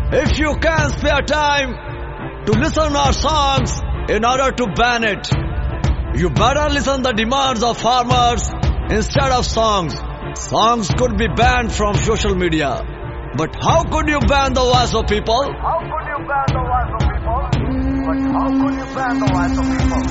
If you can spare time to listen our songs in order to ban it, you better listen the demands of farmers instead of songs. Songs could be banned from social media. But how could you ban the voice of people? How could you ban the voice of people? But how could you ban the voice of people?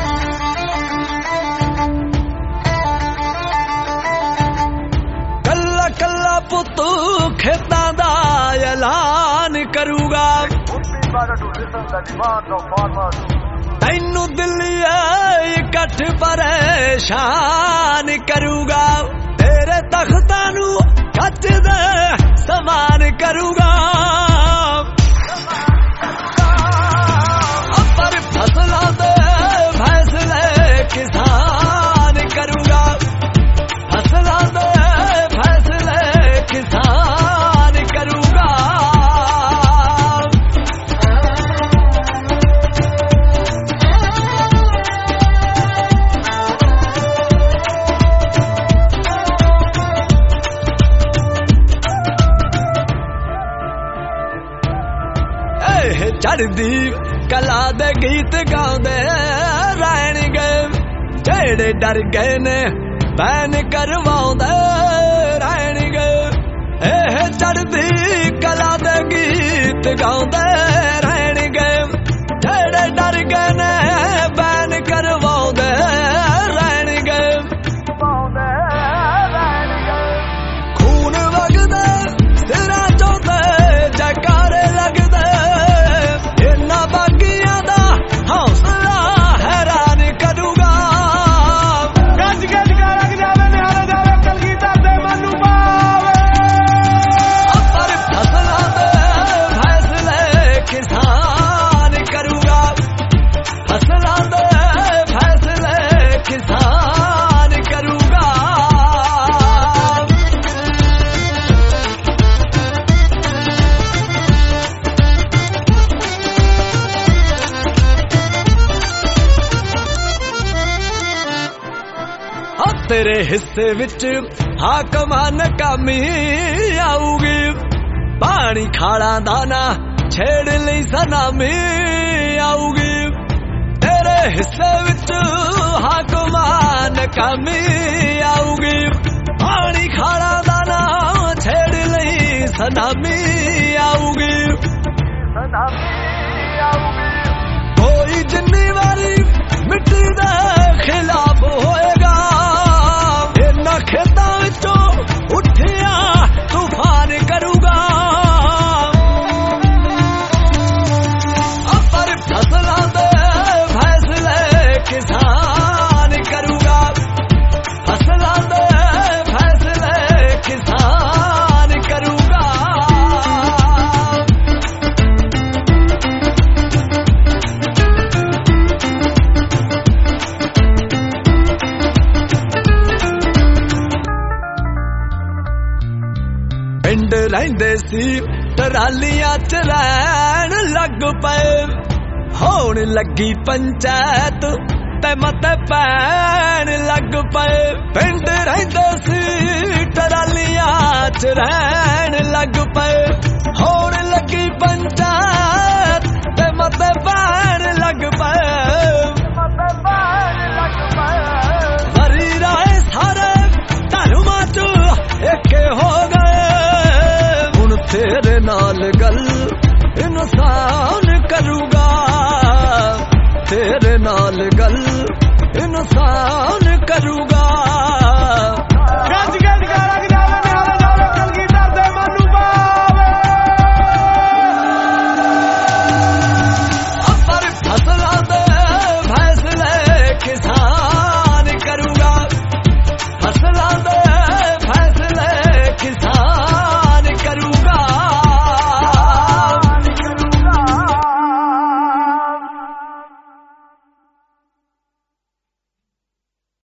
Kalla kalla puttu khetan da ऐलान करूंगा. Would be better to listen the demands of farmers. तैनू दिल्ली इकट्ठ परेशान करूंगा. तेरे तख्तां नू कच दे समान करूंगा. पर फसलों दे फैसले किसान करूंगा. फसलों दे फैसले किसान करूंगा. चढ़दी कला दे गीत गाउंदे रहणगे. जेड़े डर गए ने बैन करवाउंदे रहणगे. चढ़दी कला दे गीत गाउंदे रहणगे. जेड़े डर गए ने बैन करवाउंदे रहणगे. खून वगदे सिरां चों ते जयकारे लगदे. बागियां दा हौसला हैरान करूंगा. गज गज का लग जावे निहाल जावे कलगीधर दे मनु पावे. पर फसलों दे फैसले किसान करूंगा. फसलों दे फैसले किसान करूंगा. तेरे हिस्से विच हाकमां नाकामी आऊगी. पानी खाड़ा दाना छेड़ लई सनामी आऊगी. तेरे हिस्से विच हाकमां नाकामी आऊगी. पानी खाड़ा दाना छेड़ लई सनामी आऊगी. कोई जिन्नी वारी मिट्टी दे खिलाफ होएगा. खेतां विचों उठिया तूफान करूंगा. पर फसलों दे फैसले किसान करूंगा. फसलों दे फैसले किसान करूंगा. पिंड रहिंदे सी टरालियां च रहण लग पए. होण लगी पंचायत ते मते पैण लग पए. पिंड रहिंदे सी टरालियां च रहण लग पए. होण लगी पंचायत ते मते पैण लग पए. मरी राए सारे धर्मां च एक हो गए.